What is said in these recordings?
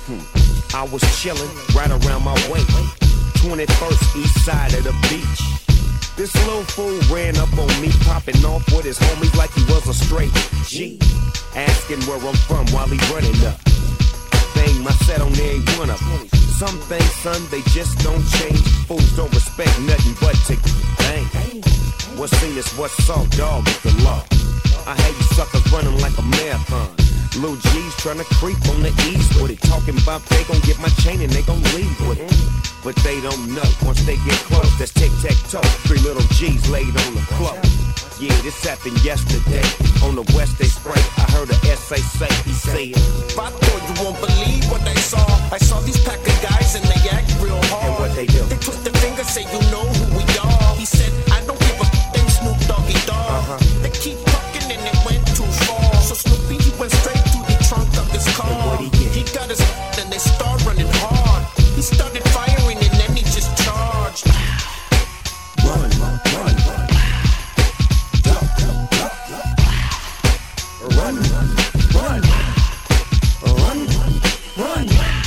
I was chillin' right around my way. 21st east side of the beach. This little fool ran up on me, popping off with his homies like he was a straight G. Asking where I'm from while he running up. Bang my set on every one of them. Some things, son, they just don't change. Fools don't respect nothing but to bang. What's seen is what's saw, dog, is the law. I had you suckers running like a marathon. Lil G's tryna creep on the east with it. Talking about they gon' get my chain and they gon' leave with it. But they don't know, once they get close, that's tic-tac-toe. 3 little G's laid on the floor. Yeah, this happened yesterday. On the west they spray, I heard a SA say, he said, I thought you won't believe what I saw these pack of guys and they act real hard. And what they do? They twist their fingers, say you know who we are. He said, I don't give a f***ing Snoop Doggy Dogg. They keep talking and it went too far. So Snoopy, he went straight to the trunk of his car. He got his and they start running hard. He started firing and then he just charged. Run, run, run, run. Duck, duck, duck, duck. Run, run, run. Run, run, run.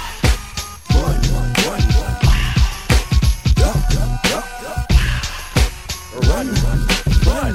Run, run, run, run. Duck, duck, duck, duck. Run, run, run.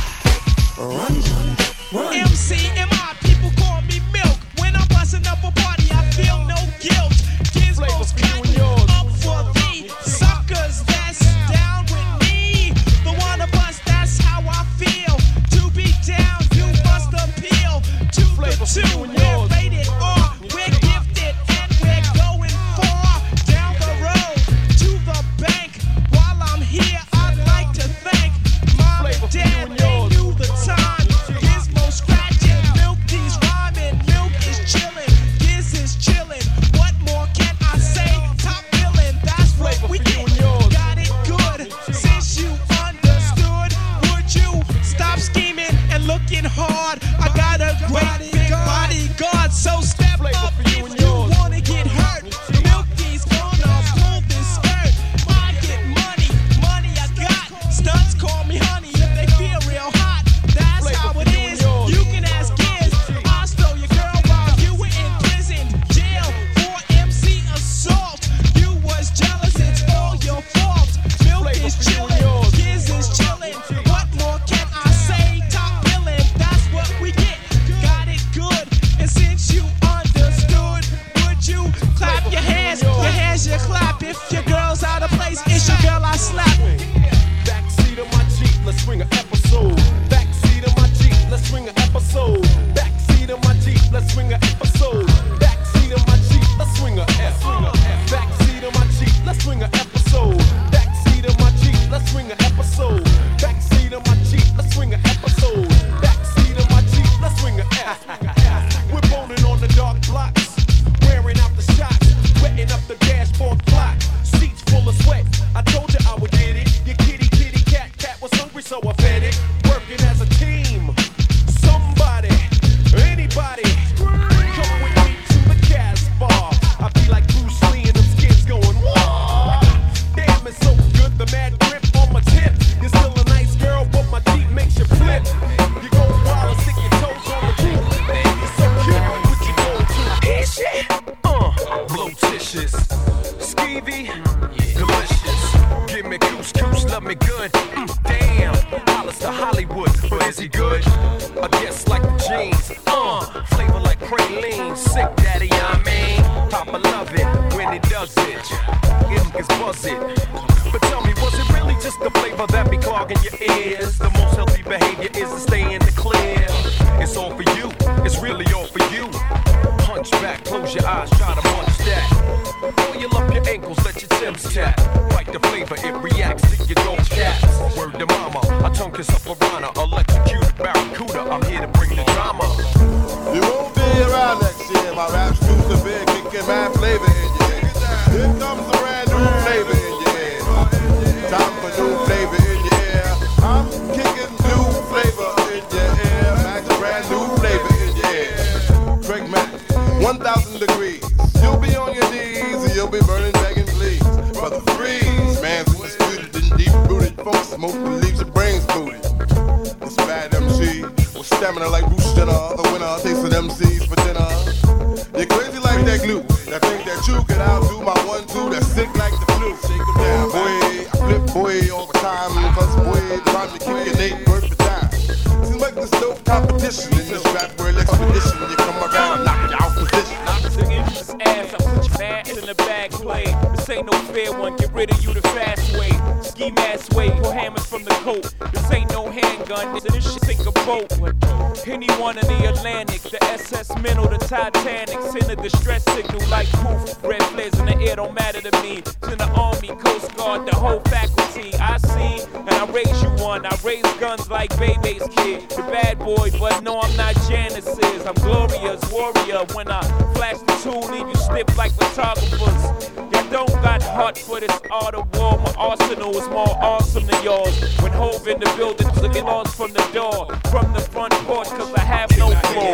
Run, run, run. MCMI, people call me Milk. When I'm busting up a party, I feel no guilt. Gizmos cutting up for the suckers that's down with me. The one of us, that's how I feel. To be down, you must appeal to the two. We're rated R, we're gifted, and we're going far down the road to the bank. While I'm here, I'd like to thank Mom and Dad. They knew the time. Gizmo scratching, Milk D's rhyming, Milk is chillin', Giz is chillin'. What more can I say? Top billin', that's what we get. Got it good since you understood. Would you stop scheming and looking hard? I got a great big bodyguard, so step up if you wanna get hurt. Milk D's gonna pull this skirt. I get money, money I got. Stunts call me honey if they feel real hot. That's how it is. You can ask Giz. I stole your girl while you were in prison. Jail for MC assault. You was jealous, it's all your fault. Milk is chillin', Giz is chillin'. What more can I say? Top billin', that's what we get. Got it good. And since you understood, would you clap your hands? Your hands you clap. If your girl's out of place, it's your girl I slap. Backseat of my Jeep, let's swing an episode. Backseat of my Jeep, let's swing an episode. Backseat of my Jeep, let's swing an episode. Backseat of my Jeep, let's swing a F. Backseat of my Jeep, let's swing an episode. Backseat of my Jeep, let's swing an episode. Backseat of my Jeep, let's swing an episode. Backseat of my Jeep, let's swing a F. We're boning on the dark blocks, wearing out the shots, wetting up the dashboard clock. Seats full of sweat. I told you I would get it. Your kitty, kitty, cat, cat was hungry, so I fed it. Working as a team. Somebody, anybody, come with me to the Casbah. I be like Bruce Lee and them skins going, whoa. Damn, it's so good, the mad grip on my tip. You're still a nice girl, but my Jeep makes you flip. You go wild and stick your toes on the roof. You're so cute, what you going to? His shit, blotitious, skeevy, delicious. Give me goose, love me good. Damn, Hollis to Hollywood, but is he good? I guess like the jeans, flavor like praline. Sick daddy, I mean, Papa love it when he does it. Ilk is buzz it. But tell me, was it really just the flavor that be clogging your ears? The most healthy behavior is to stay in the clear. It's all for you, it's really all for you. Punch back, close your eyes, try to munch that. Oil up your ankles, let your Timbs tap. Bite the flavor, it reacts to your dope cats. Word to mama, I tongue kiss up a piranha, electrocuted barracuda. I'm here to bring the drama. You won't be around next year. My rap's too severe, kicking mad flavor in your head. Here comes a brand new flavor in your head. Time for new flavor in your ear. I'm kicking new flavor in your ear. Max, brand new flavor in your ear. Craig Mack, 1,000 degrees. You'll be on your knees and you'll be burning, begging, please. Brother freeze, man's disputed and deep-rooted. Folks smoke and leaves your brains booted. This bad MC with stamina like Bruce Jenner. The winner tasting MCs for dinner. You're crazy like that glue. That think that you can outdo my 1-2 that's sick like the flu. Shake 'em down, boy. I flip, boy, all the time. Cause, boy, trying to keep your name worth the time. Seems like there's no competition in this rap world expedition. You come around, knock you out position. This ass, I put your ass in the bag play. This ain't no fair one, get rid of you the fast way. Ski mask way, pull hammers from the coat. This ain't no handgun, this shit sink a boat. Anyone in the Atlantic, the SS Minnow, the Titanic. Send a distress signal like poof. Red flares in the air don't matter to me. To the Army, Coast Guard, the whole faculty. I see, and I raise you one. I raise guns like Bebe's kid. The bad boy, but no, I'm not Janice's. I'm glorious, warrior. When I flash the tool, leave you stiff like photographers. Y'all don't got heart for this art of war. My arsenal is more awesome than yours. When Hove in the building, looking lost from the door. From the front porch, cause I have no floor.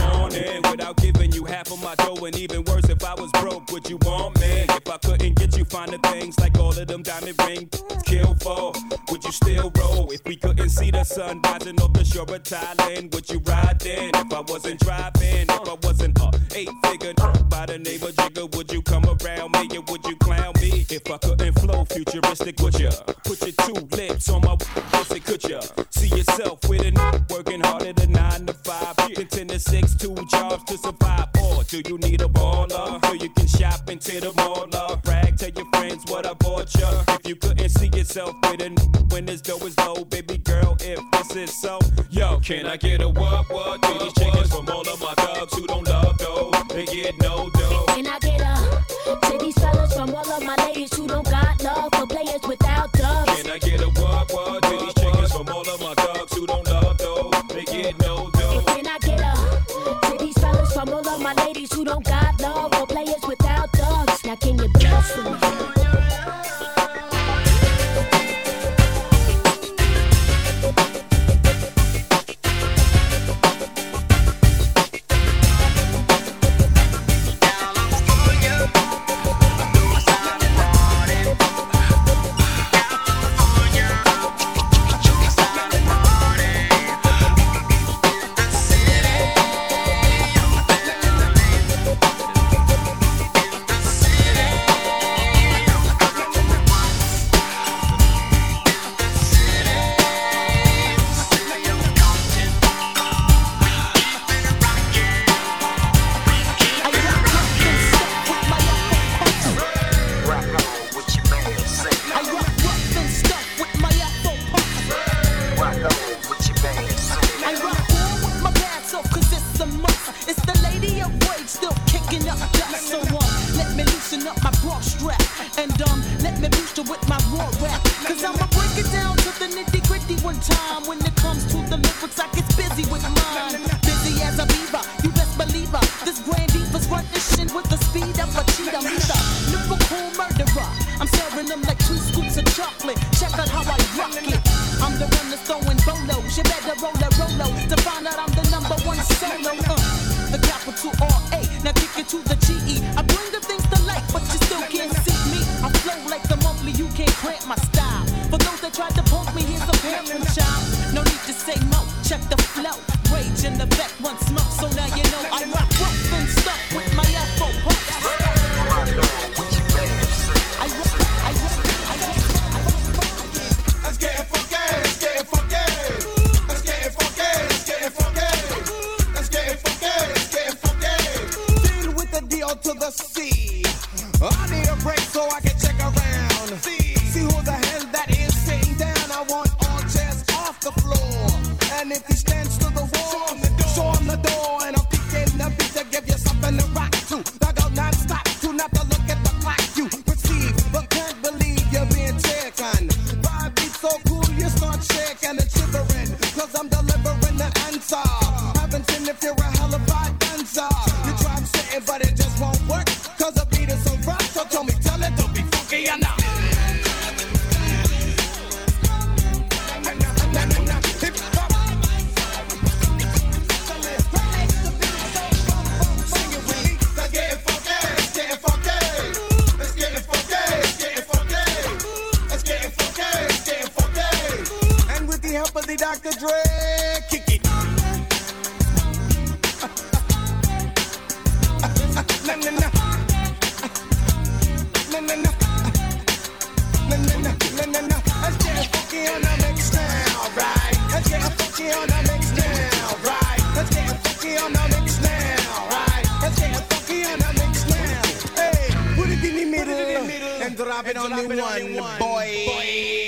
Without giving you half of my dough, and even worse, if I was broke, would you want me? If I couldn't get you finer things like all of them diamond rings, kill for, would you still roll? If we couldn't see the sun rising off the shore of Thailand, would you ride then? If I wasn't driving, if I wasn't a 8-figure by the neighbor jigger, would you come around me and would you clown me? If I couldn't flow futuristic, would ya put your 2 lips on my pussy? Could ya see yourself with a working harder than 9 to 5, 10 to 6, 2 jobs to survive? Or do you need a baller so you can shop into the mall? Brag, tell your friends what I bought ya. If you couldn't see yourself with a when this dough is low, baby girl, if this is so, yo, can I get a what to these chickens from all of my thugs who don't love dough? They get no dough. Can I get a to these fellas from all of my ladies who don't got love for players without dubs? Can I get a what to these chickens from all of my thugs who don't love dough? They get no dough. Can I get a to these fellas from all of my ladies who don't got love for players without dubs? Now can you bless for me? Let's get funky on the mix now, right? Let's get funky on the mix now, right? Let's get funky on the mix now, right? Let's get funky on the mix now. Hey, put it in the middle and drop it on the one, boy.